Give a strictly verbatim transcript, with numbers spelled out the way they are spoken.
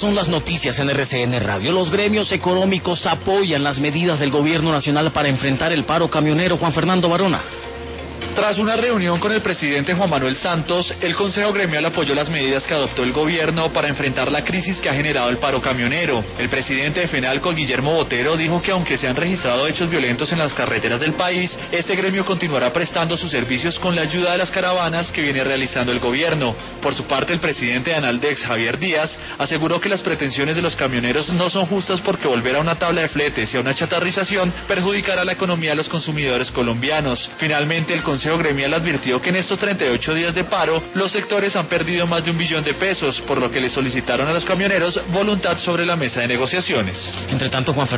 Son las noticias en R C N Radio. Los gremios económicos apoyan las medidas del gobierno nacional para enfrentar el paro camionero. Juan Fernando Barona. Tras una reunión con el presidente Juan Manuel Santos, el Consejo Gremial apoyó las medidas que adoptó el gobierno para enfrentar la crisis que ha generado el paro camionero. El presidente de FENALCO, Guillermo Botero, dijo que aunque se han registrado hechos violentos en las carreteras del país, este gremio continuará prestando sus servicios con la ayuda de las caravanas que viene realizando el gobierno. Por su parte, el presidente de Analdex, Javier Díaz, aseguró que las pretensiones de los camioneros no son justas porque volver a una tabla de fletes y a una chatarrización perjudicará la economía de los consumidores colombianos. Finalmente, el Consejo Gremial advirtió que en estos treinta y ocho días de paro, los sectores han perdido más de un billón de pesos, por lo que le solicitaron a los camioneros voluntad sobre la mesa de negociaciones. Entre tanto, Juan Fernando